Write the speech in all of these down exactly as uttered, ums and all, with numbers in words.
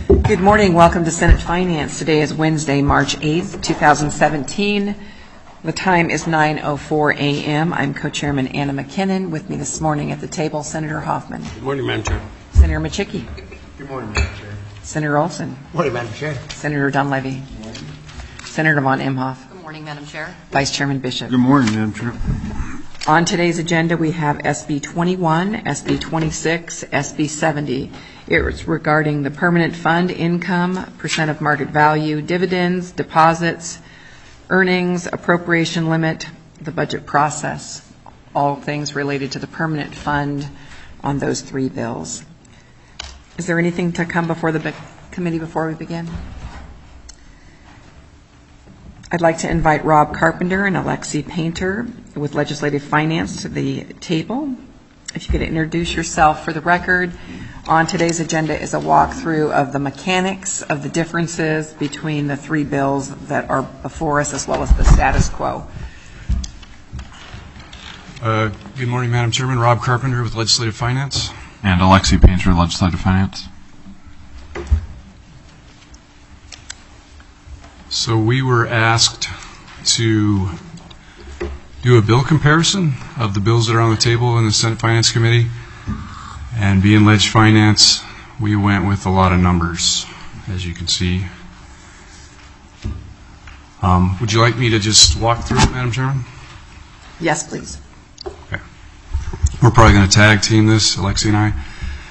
Good morning. Welcome to Senate Finance. Today is Wednesday, March eighth, two thousand seventeen. The time is nine oh four a.m. I'm Co-Chairman Anna McKinnon. With me this morning at the table, Senator Hoffman. Good morning, Madam Chair. Senator Machicki. Good morning, Madam Chair. Senator Olson. Good morning, Madam Chair. Senator Dunleavy. Good morning. Senator Von Imhoff. Good morning, Madam Chair. Vice Chairman Bishop. Good morning, Madam Chair. On today's agenda, we have S B twenty-one, S B twenty-six, S B seventy. It's regarding the permanent fund income, percent of market value, dividends, deposits, earnings, appropriation limit, the budget process, all things related to the permanent fund on those three bills. Is there anything to come before the committee before we begin? I'd like to invite Rob Carpenter and Alexi Painter with Legislative Finance to the table. If you could introduce yourself for the record. On today's agenda is a walkthrough of the mechanics of the differences between the three bills that are before us, as well as the status quo. Uh, good morning, Madam Chairman. Rob Carpenter with Legislative Finance. And Alexi Painter, Legislative Finance. So we were asked to do a bill comparison of the bills that are on the table in the Senate Finance Committee. And being Leg Finance, we went with a lot of numbers, as you can see. Um, would you like me to just walk through it, Madam Chairman? Yes, please. Okay. We're probably going to tag team this, Alexi and I.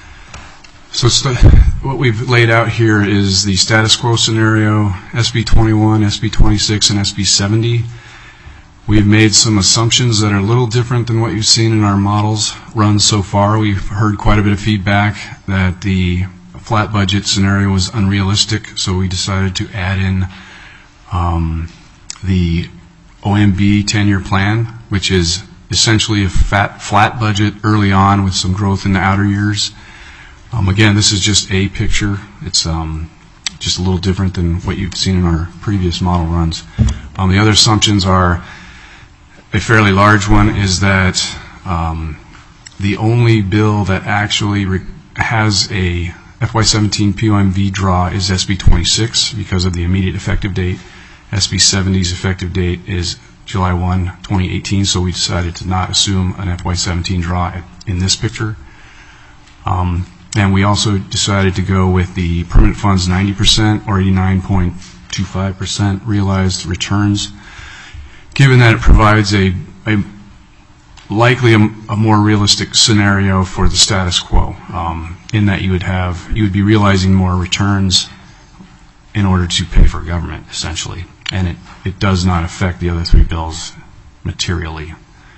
So st- what we've laid out here is the status quo scenario, S B twenty-one, S B twenty-six, and S B seventy. We've made some assumptions that are a little different than what you've seen in our models run so far. We've heard quite a bit of feedback that the flat budget scenario was unrealistic, so we decided to add in um, the O M B ten-year plan, which is essentially a fat, flat budget early on with some growth in the outer years. Um, again, this is just a picture. It's um, just a little different than what you've seen in our previous model runs. Um, the other assumptions are, a fairly large one is that um, the only bill that actually re- has a F Y seventeen P O M V draw is S B twenty-six because of the immediate effective date. S B seventy's effective date is July first, twenty eighteen, so we decided to not assume an F Y seventeen draw in this picture. Um, and we also decided to go with the permanent funds ninety percent or eighty-nine point two five percent realized returns, given that it provides a, a likely a, a more realistic scenario for the status quo, um, in that you would have you would be realizing more returns in order to pay for government, essentially, and it, it does not affect the other three bills materially.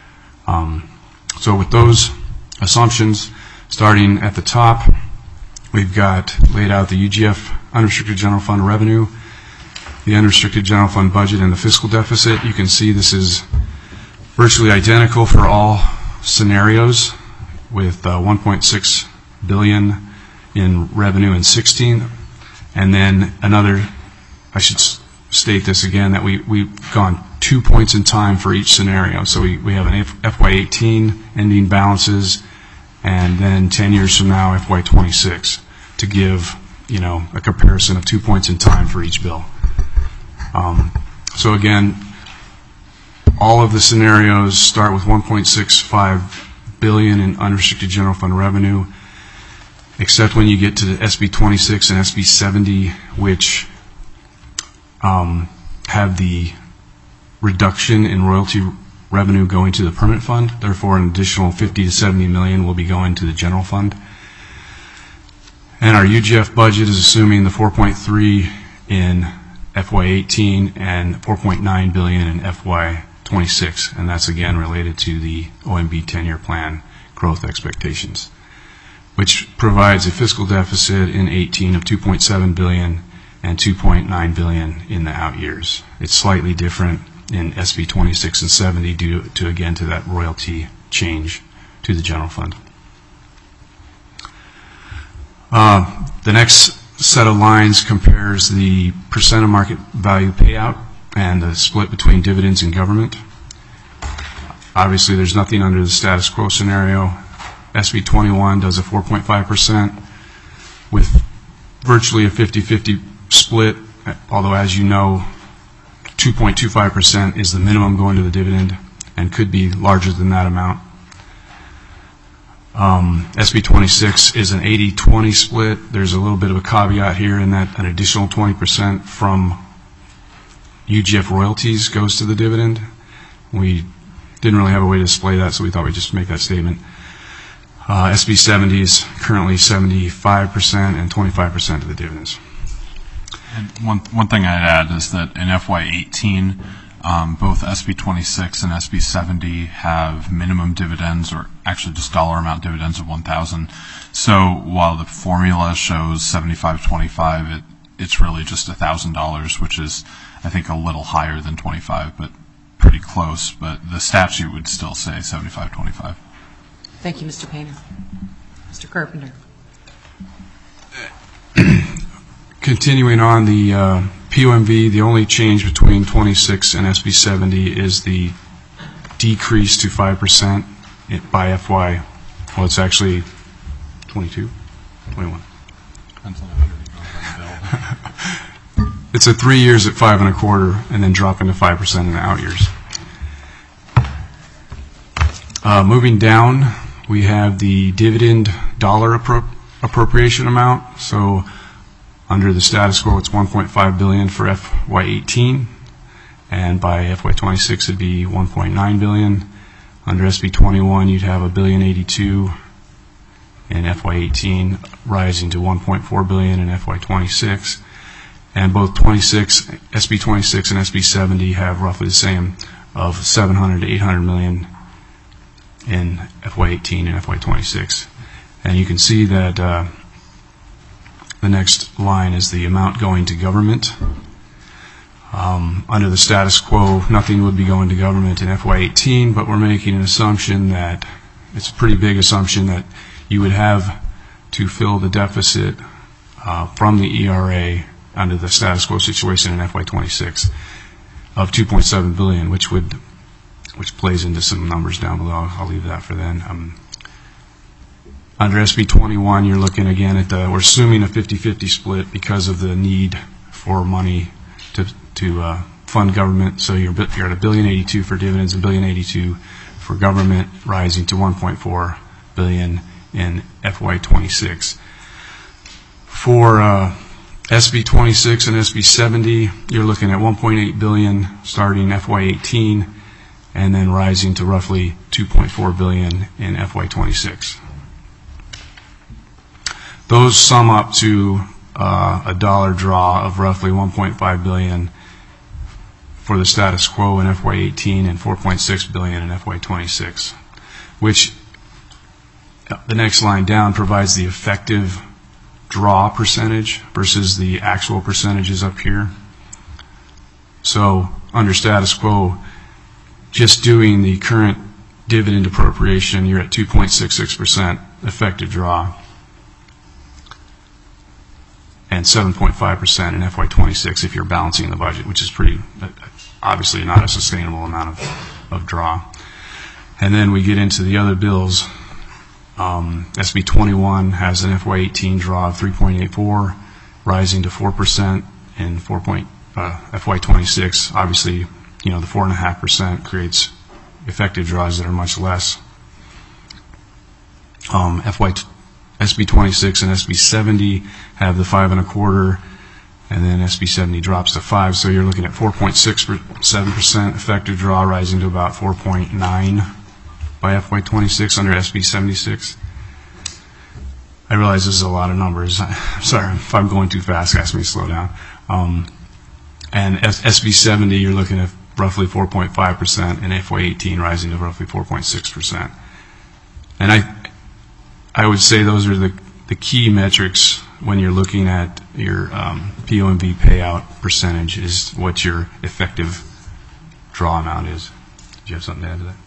Um, so with those assumptions, starting at the top, we've got laid out the U G F unrestricted general fund revenue, the unrestricted general fund budget, and the fiscal deficit. You can see this is virtually identical for all scenarios, with uh, one point six billion dollars in revenue in sixteen, and then another, I should s- state this again, that we, we've gone two points in time for each scenario. So we, we have an F Y eighteen ending balances, and then ten years from now, F Y twenty-six, to give, you know, a comparison of two points in time for each bill. Um, so again, all of the scenarios start with one point six five billion dollars in unrestricted general fund revenue, except when you get to the S B twenty-six and S B seventy, which um, have the reduction in royalty revenue going to the permanent fund. Therefore, an additional fifty to seventy million will be going to the general fund. And our U G F budget is assuming the four point three in F Y eighteen and four point nine billion in F Y twenty-six, and that's again related to the O M B ten-year plan growth expectations, which provides a fiscal deficit in eighteen of two point seven billion and two point nine billion in the out years. It's slightly different in S B twenty-six and seventy due to, again, to that royalty change to the general fund. Uh, the next set of lines compares the percent of market value payout and the split between dividends and government. Obviously, there's nothing under the status quo scenario. S B twenty-one does a four point five percent with virtually a fifty-fifty split, although as you know, two point two five percent is the minimum going to the dividend and could be larger than that amount. Um, S B twenty-six is an eighty twenty split. There's a little bit of a caveat here in that an additional twenty percent from U G F royalties goes to the dividend. We didn't really have a way to display that, so we thought we'd just make that statement. Uh, S B seventy is currently seventy-five percent and twenty-five percent of the dividends. And one one thing I'd add is that in F Y eighteen, um, both S B twenty-six and S B seventy have minimum dividends, or actually just dollar amount dividends of one thousand. So while the formula shows seventy-five twenty-five, it it's really just one thousand dollars, which is, I think, a little higher than twenty-five, but pretty close. But the statute would still say seventy-five twenty-five. Thank you, Mister Painter. Mister Carpenter. Continuing on the uh, P O M V, the only change between twenty-six and S B seventy is the decrease to five percent by F Y. Well, it's actually twenty-two, twenty-one. It's a three years at five and a quarter, and then dropping to five percent in the out years. Uh, moving down, we have the dividend dollar appro appropriation amount. So under the status quo, it's one point five billion dollars for F Y eighteen, and by F Y twenty-six, it'd be one point nine billion dollars. Under S B twenty-one, you'd have a billion eighty-two in F Y eighteen, rising to one point four billion dollars in F Y twenty-six. And both twenty-six, S B twenty-six and S B seventy have roughly the same of seven hundred to eight hundred million in F Y eighteen and F Y twenty-six. And you can see that uh, the next line is the amount going to government. Um, under the status quo, nothing would be going to government in F Y eighteen, but we're making an assumption that, it's a pretty big assumption, that you would have to fill the deficit uh, from the E R A under the status quo situation in F Y twenty-six of two point seven billion dollars, which would which plays into some numbers down below. I'll, I'll leave that for then. Um, under S B twenty-one, you're looking again at the, we're assuming a fifty-fifty split because of the need for money to to uh, fund government. So you're you're at a billion eighty-two for dividends, a billion eighty-two for government, rising to one point four billion in F Y twenty-six. For uh, S B twenty-six and S B seventy, you're looking at one point eight billion dollars starting F Y eighteen, and then rising to roughly two point four billion dollars in F Y twenty-six. Those sum up to uh, a dollar draw of roughly one point five billion dollars for the status quo in F Y eighteen and four point six billion dollars in F Y twenty-six, which the next line down provides the effective draw percentage versus the actual percentages up here. So under status quo, just doing the current dividend appropriation, you're at two point six six percent effective draw and seven point five percent in F Y twenty-six if you're balancing the budget, which is pretty, obviously not a sustainable amount of, of draw. And then we get into the other bills. Um, S B twenty-one has an F Y eighteen draw of three point eight four, rising to four percent in four point, uh, F Y twenty-six. Obviously, you know, the four point five percent creates effective draws that are much less. Um, F Y S B twenty-six and S B seventy have the five and a quarter, and then S B seventy drops to five. So you're looking at four point six seven percent effective draw, rising to about four point nine by F Y twenty-six under S B seventy-six. I realize this is a lot of numbers. I'm sorry if I'm going too fast. Ask me to slow down. Um, and S B seventy, you're looking at roughly four point five percent, and F Y eighteen rising to roughly four point six percent. And I, I would say those are the, the key metrics when you're looking at your um, P O M V payout percentage, is what your effective draw amount is. Did you have something to add to that?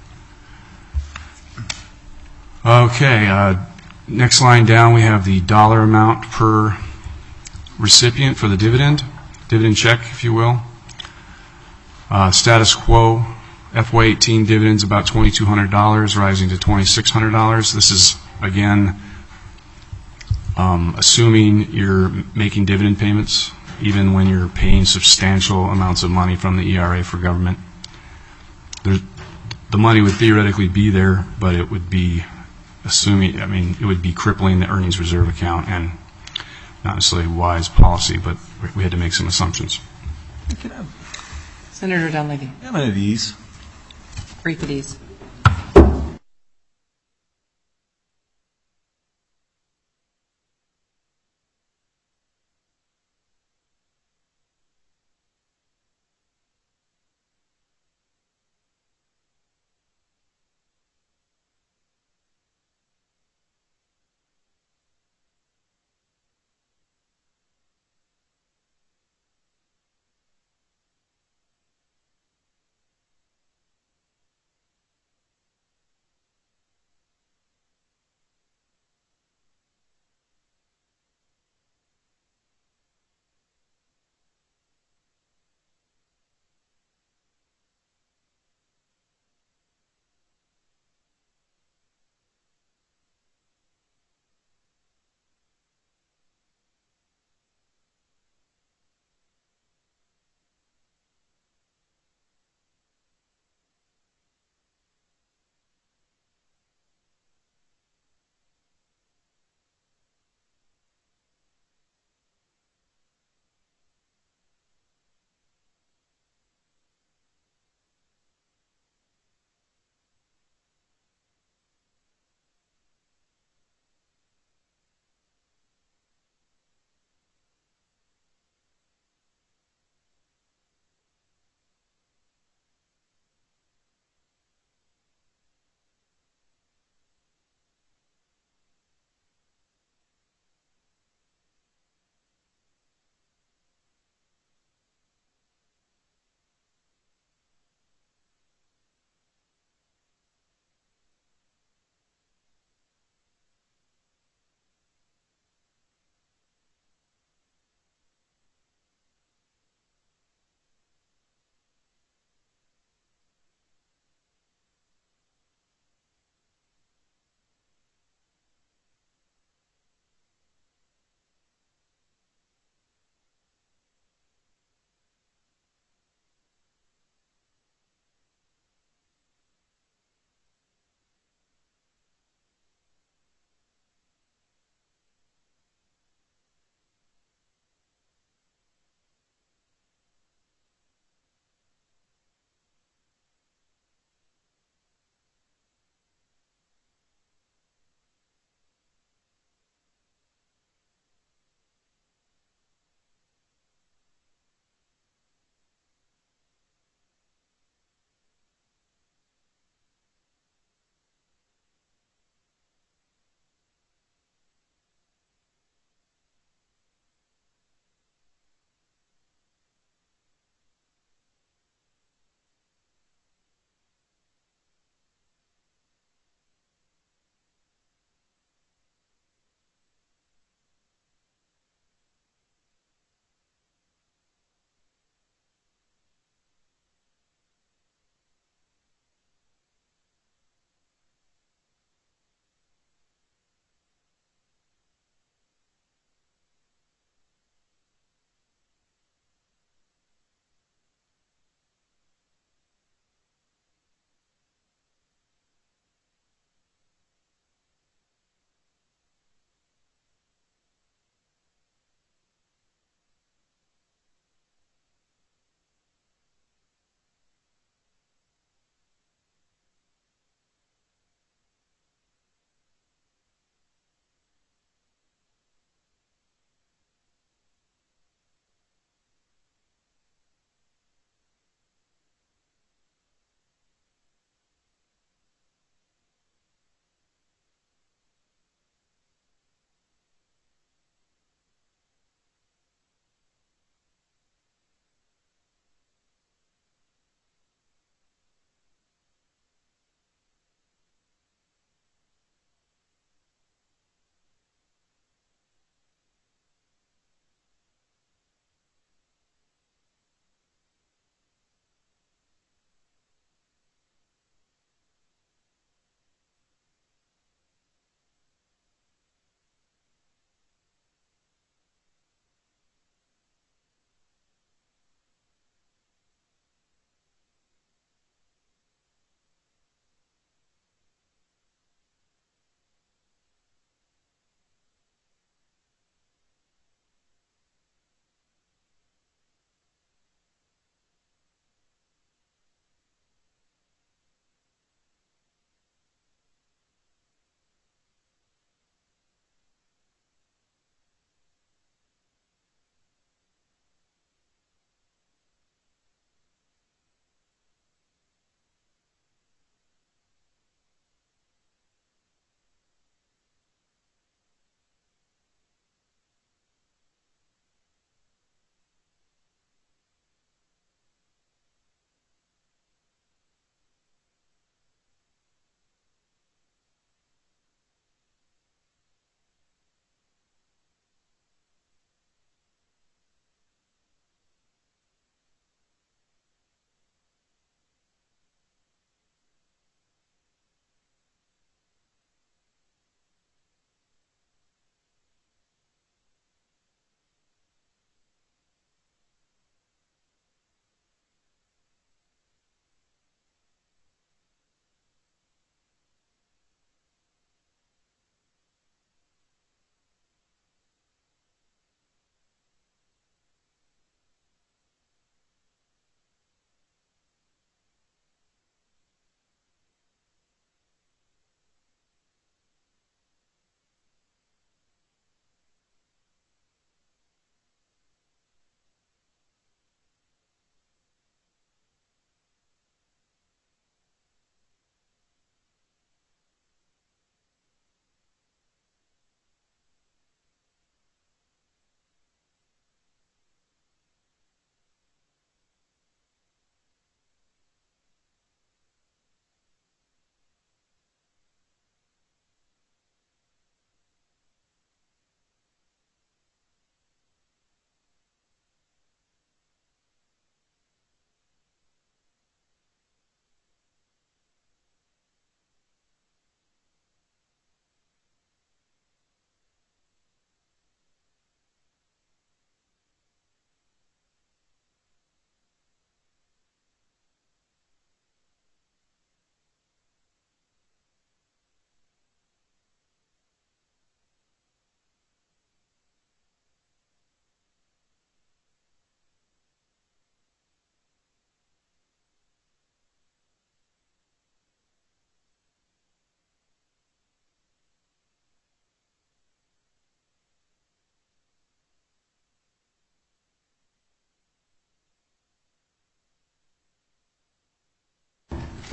Okay, uh, next line down we have the dollar amount per recipient for the dividend, dividend check, if you will. Uh, status quo, F Y eighteen dividends about twenty-two hundred dollars, rising to twenty-six hundred dollars. This is, again, Um, assuming you're making dividend payments, even when you're paying substantial amounts of money from the E R A for government, there's, the money would theoretically be there, but it would be assuming, I mean, it would be crippling the earnings reserve account, and not necessarily wise policy, but we had to make some assumptions. Senator Dunleavy. I'm at ease. Brief at ease.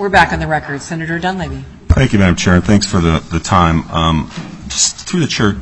We're back on the record. Senator Dunleavy. Thank you, Madam Chair, and thanks for the, the time. Um, just through the chair,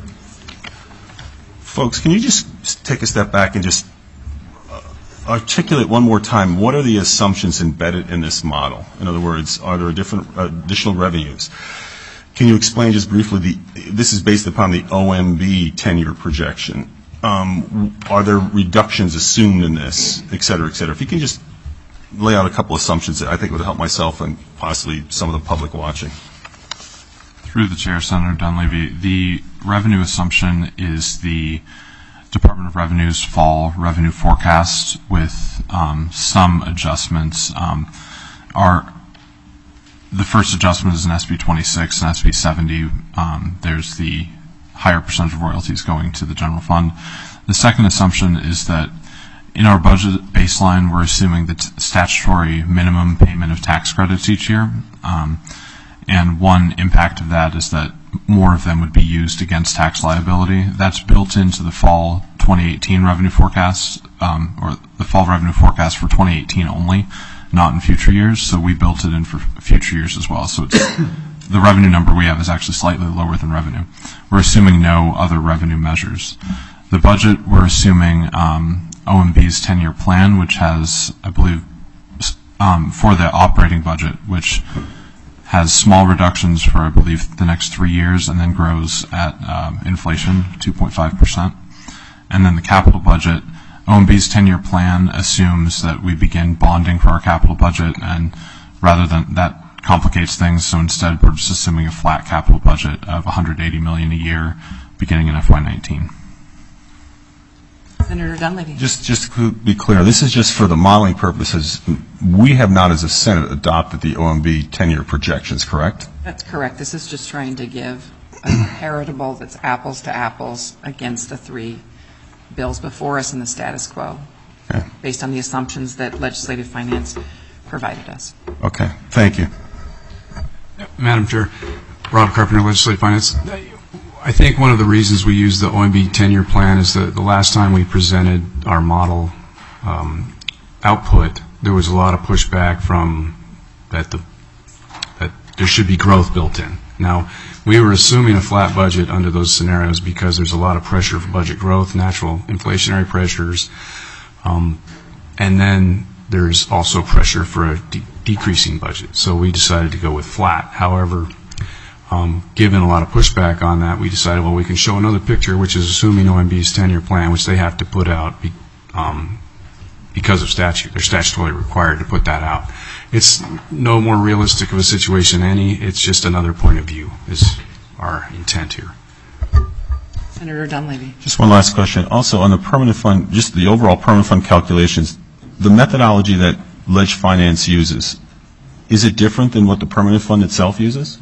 folks, can you just take a step back and just uh, articulate one more time, what are the assumptions embedded in this model? In other words, are there different uh, additional revenues? Can you explain just briefly, the, this is based upon the O M B ten-year projection. Um, are there reductions assumed in this, et cetera, et cetera? If you can just lay out a couple assumptions that I think would help myself and possibly some of the public watching. Through the chair, Senator Dunleavy, the revenue assumption is the Department of Revenue's fall revenue forecast with um, some adjustments. Um, our The first adjustment is in S B twenty-six and S B seventy. Um, there's the higher percentage of royalties going to the general fund. The second assumption is that in our budget baseline, we're assuming the t- statutory minimum payment of tax credits each year. Um, and one impact of that is that more of them would be used against tax liability. That's built into the fall twenty eighteen revenue forecast, um, or the fall revenue forecast for twenty eighteen only, not in future years. So we built it in for future years as well. So it's the revenue number we have is actually slightly lower than revenue. We're assuming no other revenue measures. The budget, we're assuming um, O M B's ten-year plan, which has, I believe, um, for the operating budget, which has small reductions for, I believe, the next three years and then grows at um, inflation, two point five percent. And then the capital budget, O M B's ten-year plan assumes that we begin bonding for our capital budget, and rather than that complicates things, so instead we're just assuming a flat capital budget of one hundred eighty million dollars a year beginning in F Y nineteen. Senator Dunleavy. Just, just to be clear, this is just for the modeling purposes. We have not, as a Senate, adopted the O M B ten-year projections, correct? That's correct. This is just trying to give a comparable that's apples to apples against the three bills before us in the status quo, Okay. based on the assumptions that legislative finance provided us. Okay, thank you. Madam Chair, Rob Carpenter, Legislative Finance. I think one of the reasons we use the O M B ten-year plan is that the last time we presented our model um, output, there was a lot of pushback from that the that there should be growth built in. Now, we were assuming a flat budget under those scenarios because there's a lot of pressure for budget growth, natural inflationary pressures, um, and then there's also pressure for a de- decreasing budget. So we decided to go with flat. However, um, given a lot of pushback on that, we decided, well, we can show another picture, which is assuming O M B's ten-year plan, which they have to put out be, um, because of statute. They're statutorily required to put that out. It's no more realistic of a situation than any. It's just another point of view is our intent here. Senator Dunleavy. Just one last question. Also, on the permanent fund, just the overall permanent fund calculations, the methodology that Ledge Finance uses, is it different than what the permanent fund itself uses?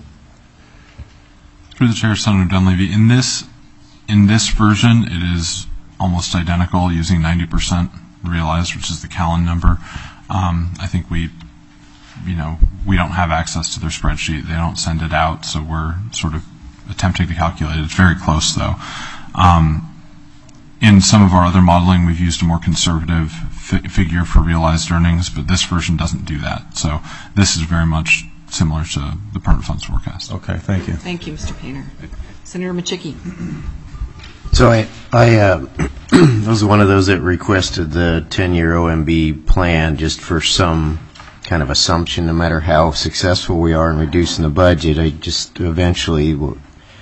Through the chair, Senator Dunleavy, in this in this version, it is almost identical, using ninety percent realized, which is the Callan number. Um, I think we, you know, we don't have access to their spreadsheet. They don't send it out, so we're sort of attempting to calculate it. It's very close, though. Um, in some of our other modeling, we've used a more conservative fi- figure for realized earnings, but this version doesn't do that. So this is very much similar to the permanent funds forecast. Okay, thank you. Thank you, Mister Painter. Senator Machicki. So I, I uh, was one of those that requested the ten-year O M B plan just for some kind of assumption, no matter how successful we are in reducing the budget, I just eventually will,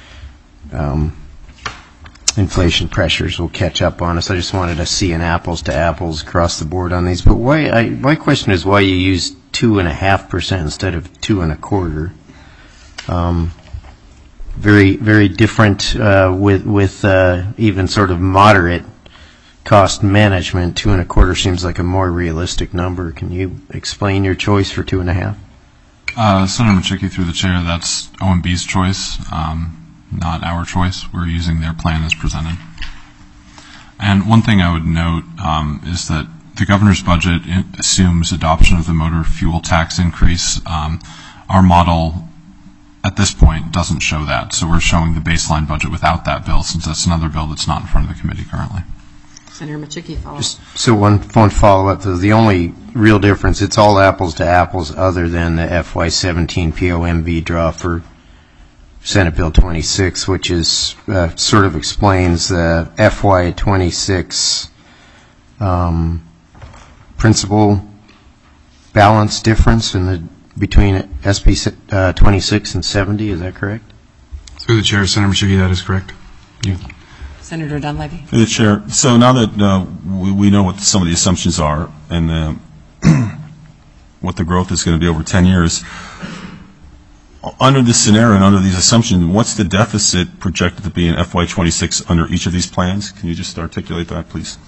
um, inflation pressures will catch up on us. I just wanted to see an apples to apples across the board on these. But why? I, my question is why you use two and a half percent instead of two and a quarter. Um, very, very different uh, with with uh, even sort of moderate cost management. Two and a quarter seems like a more realistic number. Can you explain your choice for two and a half? Uh, Senator Machicki, through the chair, that's O M B's choice, um, not our choice. We're using their plan as presented. And one thing I would note um, is that the governor's budget assumes adoption of the motor fuel tax increase. Um, our model at this point doesn't show that, so we're showing the baseline budget without that bill, since that's another bill that's not in front of the committee currently. Senator Machicki follows. So one, one follow-up, though, the only real difference, it's all apples to apples other than the F Y seventeen P O M B draw for Senate Bill twenty-six, which is, uh, sort of explains the F Y twenty-six um, principal balance difference in the, between S B uh, twenty-six and seventy, is that correct? Through the chair, Senator Machicki, that is correct. You. Senator Dunleavy. Through the chair, so now that uh, we, we know what some of the assumptions are and uh, what the growth is going to be over ten years, under this scenario and under these assumptions, what's the deficit projected to be in F Y twenty-six under each of these plans? Can you just articulate that, please?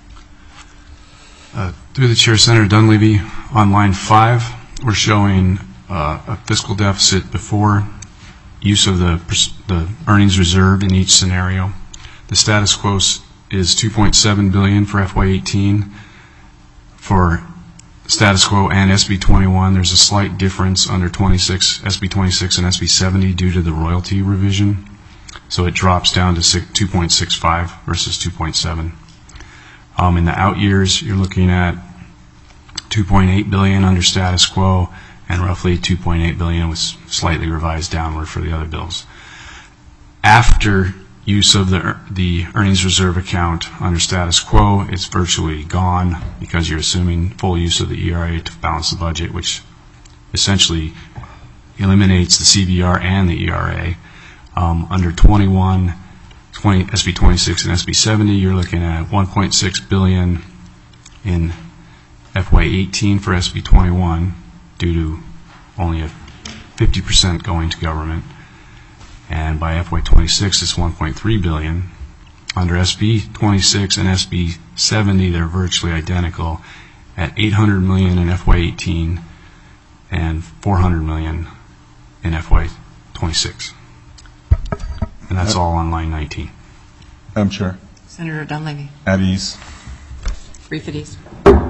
Uh, through the chair, Senator Dunleavy, on line five, we're showing uh, a fiscal deficit before use of the, the earnings reserve in each scenario. The status quo is two point seven billion dollars for F Y eighteen. For status quo and S B twenty-one, there's a slight difference under twenty-six, S B twenty-six and S B seventy due to the royalty revision. So it drops down to two point six five versus two point seven. Um, in the out years, you're looking at two point eight billion dollars under status quo and roughly two point eight billion dollars was slightly revised downward for the other bills. After use of the the earnings reserve account under status quo, it's virtually gone because you're assuming full use of the E R A to balance the budget, which essentially eliminates the C V R and the E R A. Um, under twenty-one, twenty, S B twenty-six and S B seventy, you're looking at one point six billion dollars in F Y eighteen for S B twenty-one due to only a fifty percent going to government. And by F Y twenty-six, it's one point three billion dollars. Under S B twenty-six and S B seventy, they're virtually identical at eight hundred million dollars in F Y eighteen and four hundred million dollars in F Y twenty-six. And that's all on line nineteen. Madam Chair. Senator Dunleavy. At ease. Brief at ease.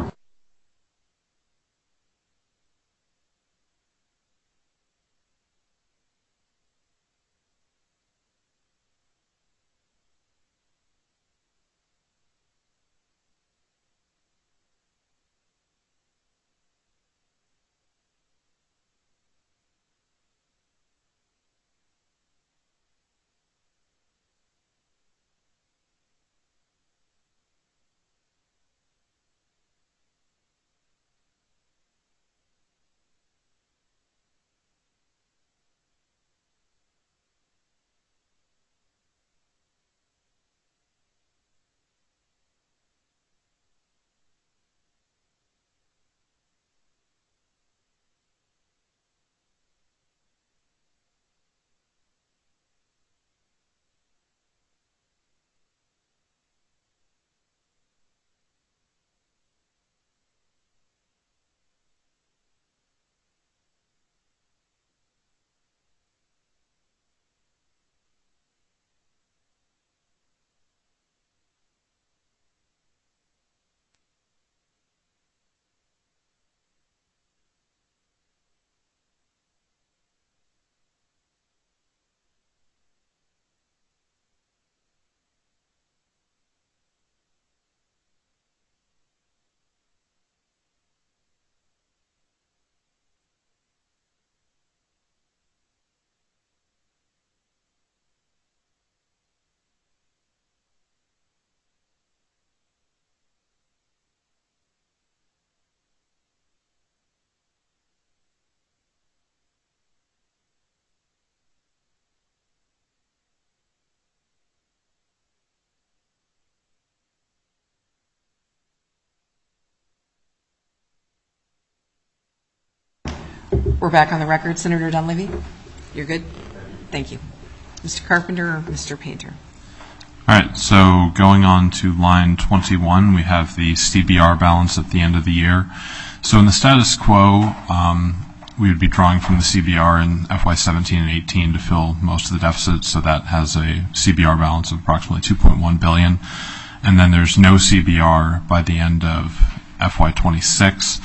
We're back on the record. Senator Dunleavy, you're good? Thank you. Mister Carpenter or Mister Painter? All right, so going on to line twenty-one, we have the C B R balance at the end of the year. So in the status quo, um, we would be drawing from the C B R in F Y seventeen and eighteen to fill most of the deficits, so that has a C B R balance of approximately two point one billion dollars. And then there's no C B R by the end of F Y twenty-six.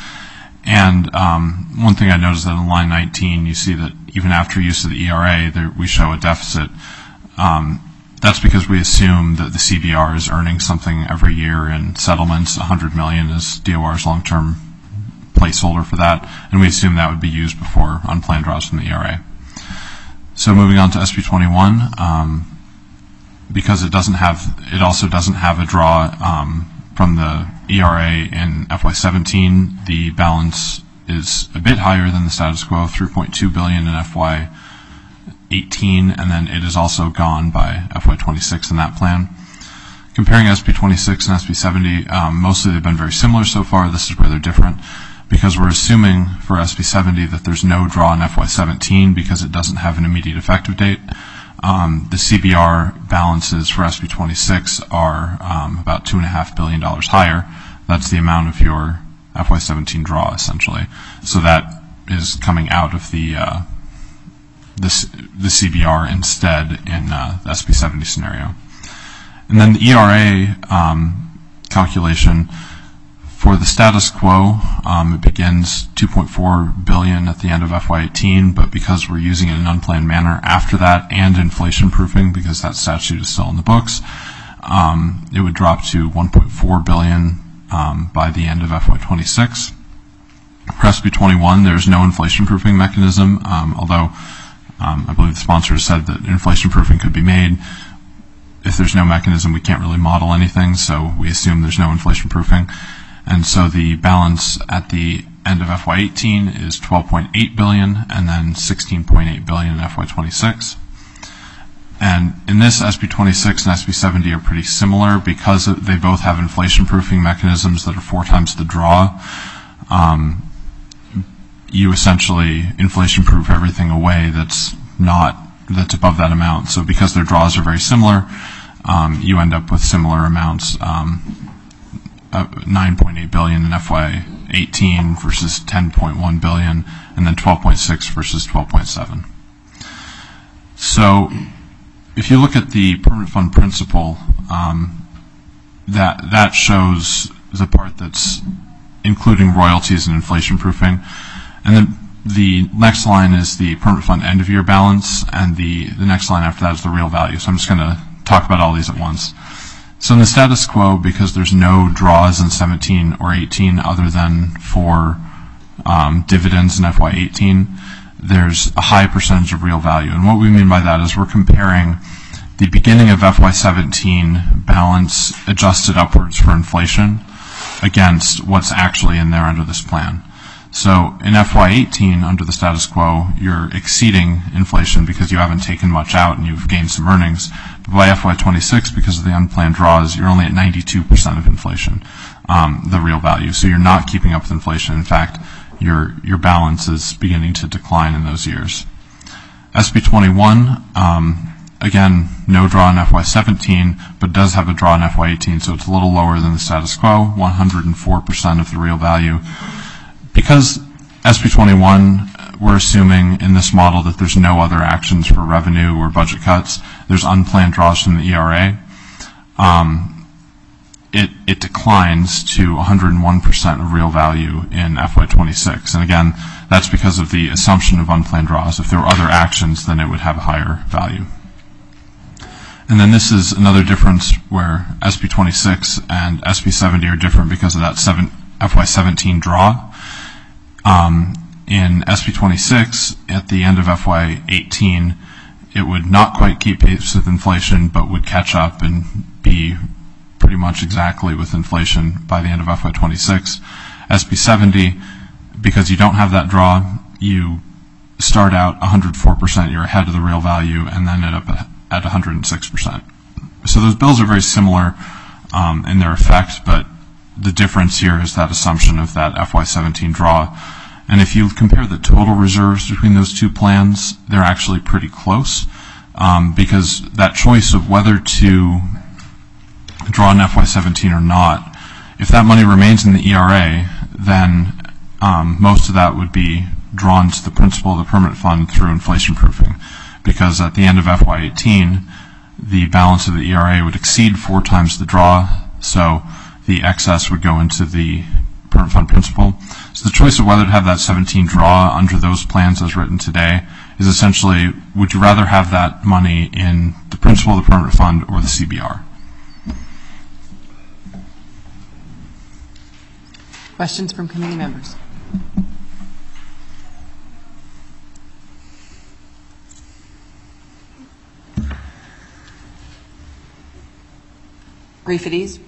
And um, one thing I noticed that in line nineteen, you see that even after use of the E R A, there, we show a deficit. Um, that's because we assume that the C B R is earning something every year in settlements. one hundred million dollars is D O R's long-term placeholder for that, and we assume that would be used before unplanned draws from the E R A. So moving on to S B twenty-one, um, because it doesn't have, it also doesn't have a draw um, from the E R A in F Y seventeen. The balance is a bit higher than the status quo, three point two billion dollars in F Y eighteen, and then it is also gone by F Y twenty-six in that plan. Comparing S B twenty-six and S B seventy, um, mostly they've been very similar so far. This is where they're different, because we're assuming for S B seventy that there's no draw in F Y seventeen because it doesn't have an immediate effective date. Um, the C B R balances for S B twenty-six are um, about two point five billion dollars higher. That's the amount of your F Y seventeen draw, essentially. So that is coming out of the uh, the, the C B R instead in uh, the S B seventy scenario. And then the E R A um, calculation, for the status quo, um, it begins two point four billion dollars at the end of F Y eighteen, but because we're using it in an unplanned manner after that, and inflation proofing, because that statute is still in the books, um, it would drop to one point four billion dollars um, by the end of F Y twenty-six. For S B twenty-one, there's no inflation proofing mechanism, um, although um, I believe the sponsor said that inflation proofing could be made. If there's no mechanism, we can't really model anything, so we assume there's no inflation proofing. And so the balance at the end of F Y eighteen is twelve point eight billion dollars and then sixteen point eight billion dollars in F Y twenty-six. And in this, S B twenty-six and S B seventy are pretty similar because they both have inflation proofing mechanisms that are four times the draw. Um, you essentially inflation proof everything away that's not, that's above that amount. So because their draws are very similar, um, you end up with similar amounts. Um, Uh, nine point eight billion dollars in F Y eighteen versus ten point one billion dollars, and then twelve point six versus twelve point seven. So if you look at the permanent fund principal, um, that that shows the part that's including royalties and inflation proofing. And then the next line is the permanent fund end of year balance, and the, the next line after that is the real value. So I'm just going to talk about all these at once. So in the status quo, because there's no draws in seventeen or eighteen other than for um, dividends in F Y eighteen, there's a high percentage of real value. And what we mean by that is we're comparing the beginning of F Y seventeen balance adjusted upwards for inflation against what's actually in there under this plan. So in F Y eighteen, under the status quo, you're exceeding inflation because you haven't taken much out and you've gained some earnings. But by F Y twenty-six, because of the unplanned draws, you're only at ninety-two percent of inflation, um, the real value. So you're not keeping up with inflation. In fact, your your balance is beginning to decline in those years. S B twenty-one, um, again, no draw in F Y seventeen, but does have a draw in F Y eighteen, so it's a little lower than the status quo, one hundred four percent of the real value. Because S B twenty-one, we're assuming in this model that there's no other actions for revenue or budget cuts. There's unplanned draws from the E R A. Um, it, it declines to one hundred one percent of real value in F Y twenty-six. And again, that's because of the assumption of unplanned draws. If there were other actions, then it would have a higher value. And then this is another difference where S B twenty-six and S B seventy are different because of that seven, F Y seventeen draw. Um, in S B twenty-six, at the end of F Y eighteen, it would not quite keep pace with inflation, but would catch up and be pretty much exactly with inflation by the end of F Y twenty-six. S B seventy, because you don't have that draw, you start out one hundred four percent, you're ahead of the real value, and then end up at one hundred six percent. So those bills are very similar um, in their effect, but the difference here is that assumption of that F Y seventeen draw. And if you compare the total reserves between those two plans, they're actually pretty close, um, because that choice of whether to draw an F Y seventeen or not, if that money remains in the E R A, then um, most of that would be drawn to the principal of the permanent fund through inflation proofing, because at the end of F Y eighteen, the balance of the E R A would exceed four times the draw, so the excess would go into the permanent fund principal. So the choice of whether to have that seventeen draw under those plans as written today is essentially, would you rather have that money in the principal of the permanent fund or the C B R? Questions from committee members? Brief at ease.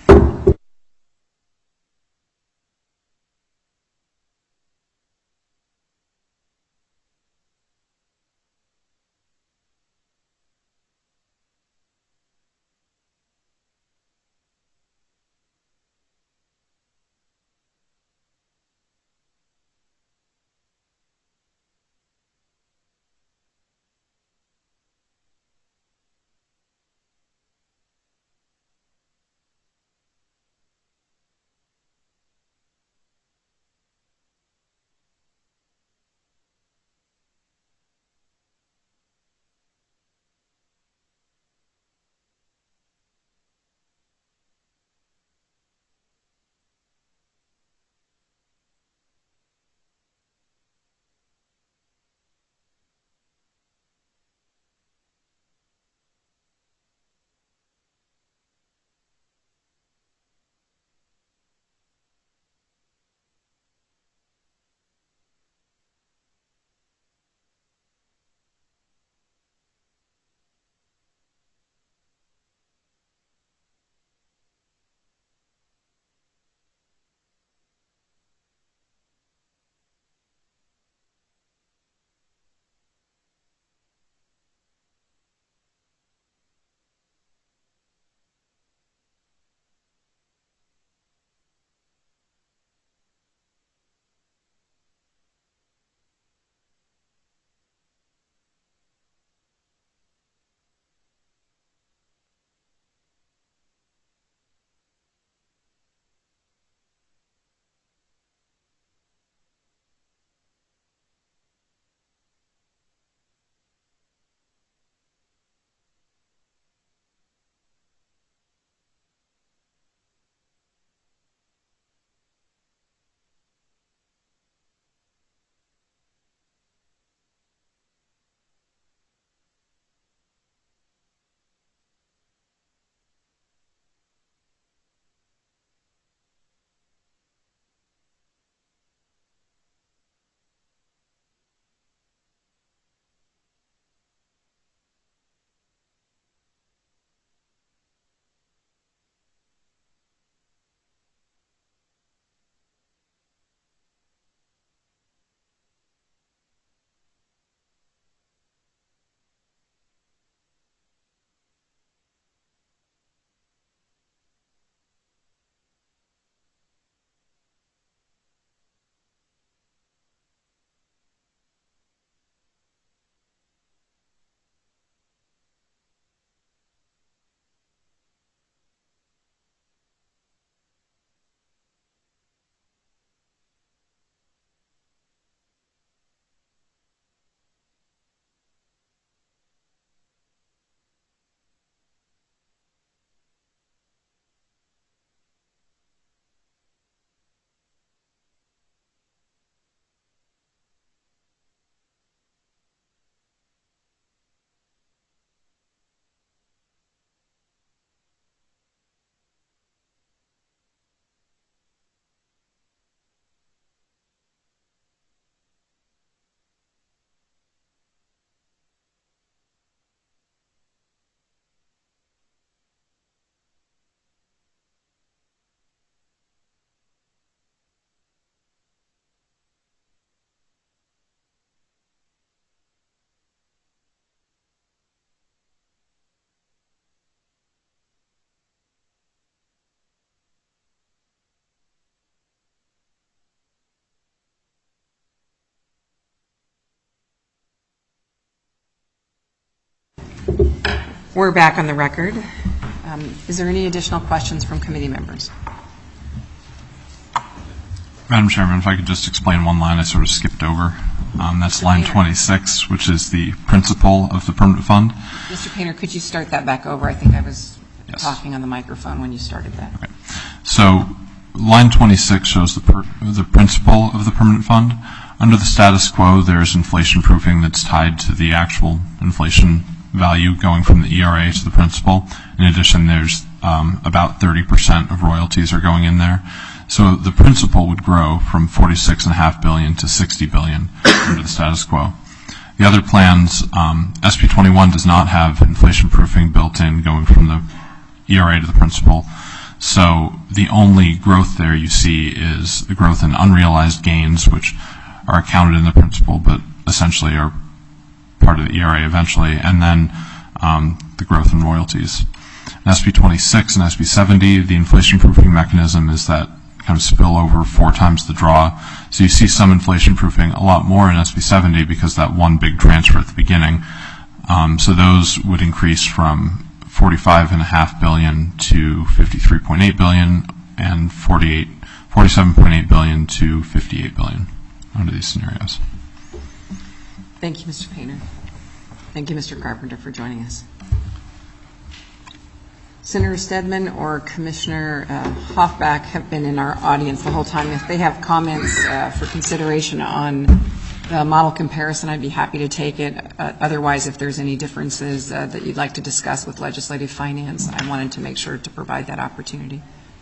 We're back on the record. Um, is there any additional questions from committee members? Madam Chairman, if I could just explain one line I sort of skipped over. Um, that's line twenty-six, which is the principal of the permanent fund. Mister Painter, could you start that back over? I think I was Yes. talking on the microphone when you started that. Okay. So line twenty-six shows the per, the principal of the permanent fund. Under the status quo, there's inflation proofing that's tied to the actual inflation value going from the E R A to the principal. In addition, there's um, about thirty percent of royalties are going in there. So the principal would grow from forty-six point five billion dollars to sixty billion dollars under the status quo. The other plans, um, S B twenty-one does not have inflation proofing built in going from the E R A to the principal. So the only growth there you see is the growth in unrealized gains, which are accounted in the principal, but essentially are part of the E R A eventually, and then um, the growth in royalties. In S B twenty-six and S B seventy, the inflation proofing mechanism is that kind of spill over four times the draw. So you see some inflation proofing, a lot more in S B seventy because that one big transfer at the beginning. Um, so those would increase from forty-five point five billion dollars to fifty-three point eight billion dollars and forty-eight, forty-seven point eight billion dollars to fifty-eight billion dollars under these scenarios. Thank you, Mister Painter. Thank you, Mister Carpenter, for joining us. Senator Stedman or Commissioner uh, Hoffback have been in our audience the whole time. If they have comments uh, for consideration on the model comparison, I'd be happy to take it. Uh, otherwise, if there's any differences uh, that you'd like to discuss with legislative finance, I wanted to make sure to provide that opportunity.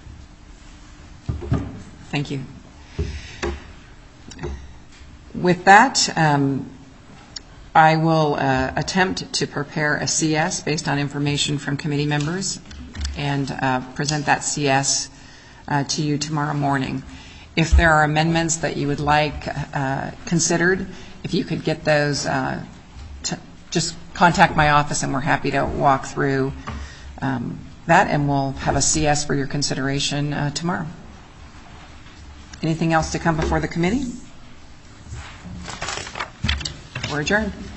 Thank you. With that, um, I will uh, attempt to prepare a C S based on information from committee members and uh, present that C S uh, to you tomorrow morning. If there are amendments that you would like uh, considered, if you could get those, uh, to just contact my office and we're happy to walk through um, that, and we'll have a C S for your consideration uh, tomorrow. Anything else to come before the committee? We're adjourned.